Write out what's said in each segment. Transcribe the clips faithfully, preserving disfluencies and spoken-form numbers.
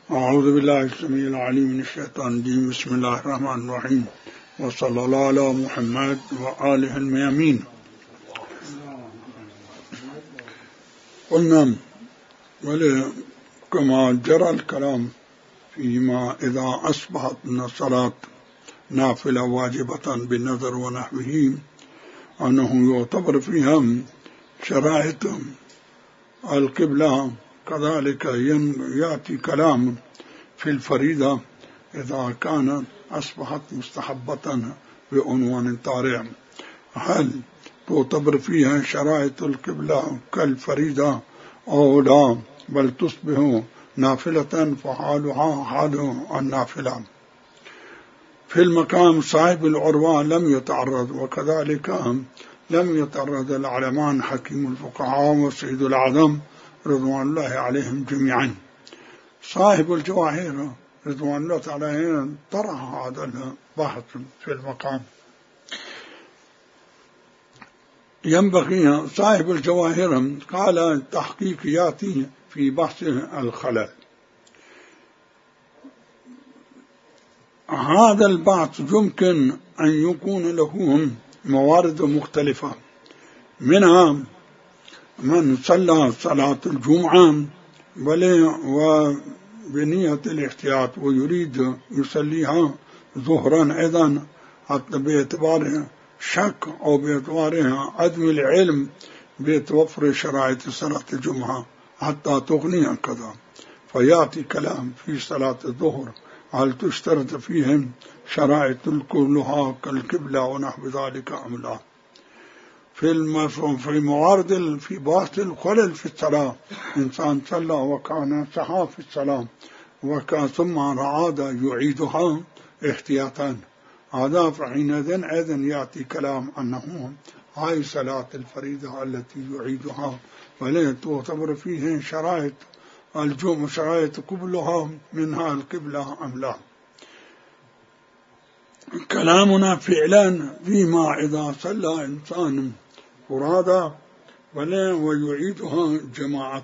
أعوذ بالله السميع العليم من الشيطان الرجيم. بسم الله الرحمن الرحيم، وصلى الله على محمد وآله الميامين. قلنا كما جرى الكلام فيما إذا أصبحت من الصلاة نافلة واجبة بالنظر ونحوه أنه يعتبر فيها شرائط القبلة. كذلك يأتي كلام في الفريضة إذا كانت أصبحت مستحبة بعنوان طارئ، هل تعتبر فيها شرائط القبلة كالفريضة أو لا، بل تصبح نافلة فحالها حال النافلة. في المقام صاحب العروة لم يتعرض، وكذلك لم يتعرض العلمان حكيم الفقهاء وسيد الأعظم رضوان الله عليهم جميعا. صاحب الجواهر رضوان الله عليهم طرح هذا البحث في المقام. ينبغي صاحب الجواهر قال تحقيق ياتي في بحث الخلل. هذا البحث يمكن أن يكون له موارد مختلفة، منها من صلى صلاة الجمعة وبنية الاحتياط ويريد يصليها ظهرا أيضا، حتى باعتبار شك أو باعتبار عدم العلم بتوفر شرائط صلاة الجمعة حتى تغني كذا، فيأتي كلام في صلاة الظهر هل تشترط فيهم شرائط كلها كالقبلة ونحو ذلك أم لا. في المفهوم في موارد في بحث الخلل في الصلاة، إنسان صلى وكان سهى في الصلاة وكان ثم عاد يعيدها احتياطا، هذا فحينئذ أيضا يأتي كلام أنه هاي صلاة الفريضة التي يعيدها ولا تعتبر فيه شرائط الجمعة شرائط قبلها منها القبلة أم لا. كلامنا فعلا فيما إذا صلى إنسان فرادى ولا ويعيدها جماعة،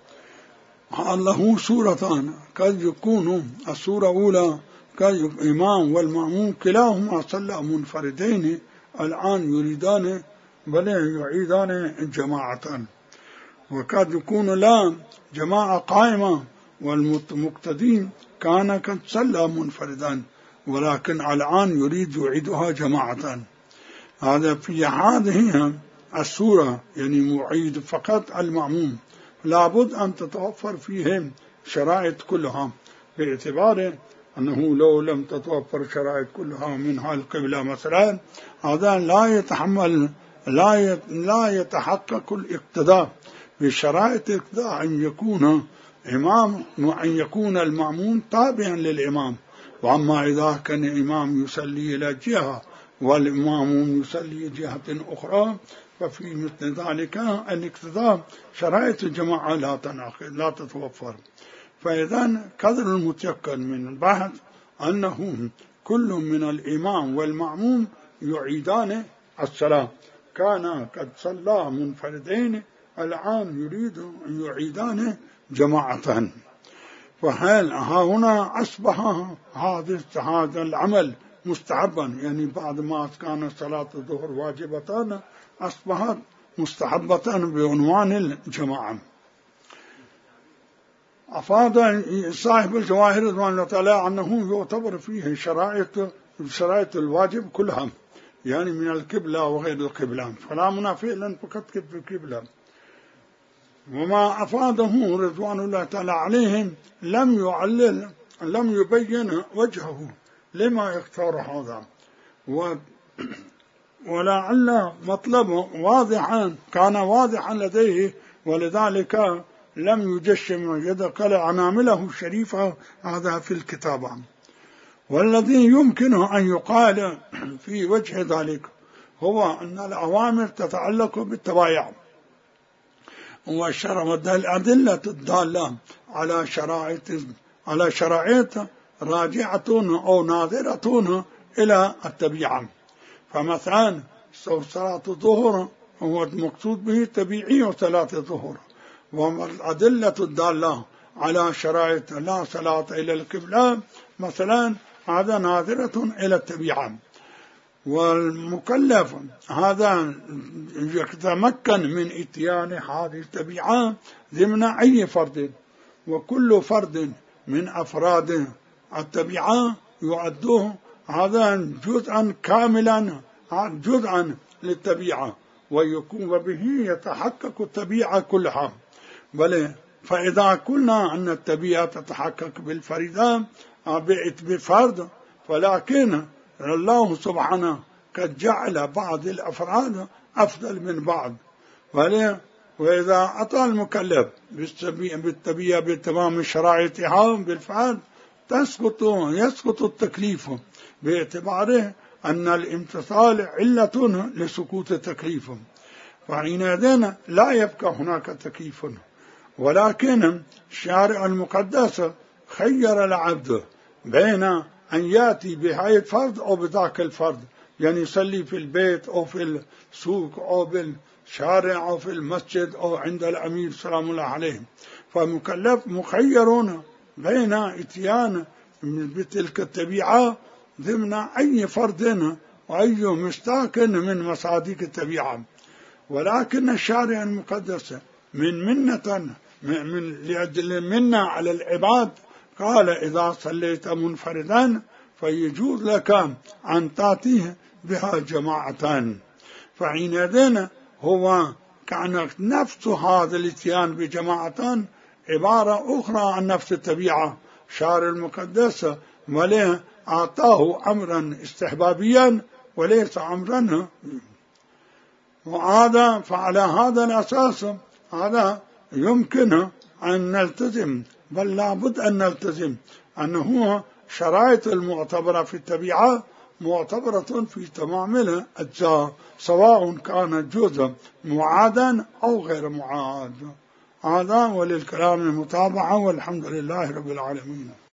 له صورتان، قد يكون الصورة الأولى كالإمام والمأموم كلاهما صلى منفردين الآن يريدان ولا يعيدان جماعة، وقد يكون لا جماعة قائمة والمقتدين كان قد صلى منفردا ولكن الآن يريد يعيدها جماعة. هذا في هذه الصورة يعني معيد فقط المأموم لابد أن تتوفر فيهم شرائط كلها، باعتبار أنه لو لم تتوفر شرائط كلها منها القبلة مثلا، هذا لا يتحمل لا لا يتحقق الاقتداء بشرائط الاقتداء أن يكون إمام وأن يكون المأموم تابعا للإمام. وأما إذا كان الإمام يصلي إلى جهة والمأموم يصلي جهة أخرى، ففي مثل ذلك الاقتداء شرائط الجماعة لا تنعقد لا تتوفر. فإذا قدر المتيقن من البحث أنه كل من الإمام والمأموم يعيدان الصلاة، كان قد صلى منفردين الآن يريد أن يعيدان جماعة. فهل هنا أصبح هذا العمل مستحبا، يعني بعد ما كان صلاة الظهر واجبة أصبحت مستحبة بعنوان الجماعة. أفاد صاحب الجواهر رضوان الله تعالى أنه يعتبر فيه شرائط شرائط الواجب كلها، يعني من القبلة وغير القبلة، فلا منافع لن فقط في القبلة. وما أفاده رضوان الله تعالى عليهم لم يعلل لم يبين وجهه لما يختار هذا، ولعل مطلب واضحا كان واضحا لديه، ولذلك لم يجشم يدخل عنامله الشريفة هذا في الكتابة. والذي يمكن أن يقال في وجه ذلك هو أن الأوامر تتعلق بالتبايع، والأدلة الدالة على شرائط على شرائط راجعة أو ناظرة إلى التبيعة. فمثلا صلاة الظهر هو المقصود به تبيعي صلاة الظهر، والأدلة الدالة على شرائط لا صلاة إلى القبلة مثلا، هذا ناظرة إلى الطبيعة. والمكلف هذا يتمكن من إتيان هذه الطبيعة ضمن أي فرد، وكل فرد من أفراد الطبيعة يعده هذا جزءا كاملا، جزءا للطبيعة، ويكون وبه يتحقق الطبيعة كلها. بل فإذا قلنا أن الطبيعة تتحقق بالفريدة بفرد، ولكن الله سبحانه قد جعل بعض الأفراد أفضل من بعض. وإذا أتى المكلف بالطبيعة بتمام شرائطها بالفعل تسقط يسقط التكليف، باعتباره أن الامتثال علة لسقوط التكليف، فحينئذ لا يبقى هناك تكليف. ولكن الشارع المقدس خير العبد بين أن يأتي بهذا الفرد أو بذاك الفرد، يعني يصلي في البيت أو في السوق أو بالشارع أو في المسجد أو عند الأمير سلام الله عليه. فمكلف مخيرون بين إتيان بتلك الطبيعة ضمن أي فرد وأي مشتاق من مصادق الطبيعة. ولكن الشارع المقدس من منة من لأجل منا على العباد قال إذا صليت منفردا فيجوز لك أن تأتيه بها جماعة. فحينئذ هو كان نفس هذا الاتيان بجماعة عبارة أخرى عن نفس الطبيعة. الشارع المقدس وليه أعطاه أمرا استحبابيا وليس أمرا، وهذا فعلى هذا الأساس هذا يمكن أن نلتزم، بل لابد أن نلتزم أنه شرائط المعتبرة في الطبيعة معتبرة في تمام الأجزاء، سواء كان الجزء معادا أو غير معاد. هذا وللكلام المتابعة، والحمد لله رب العالمين.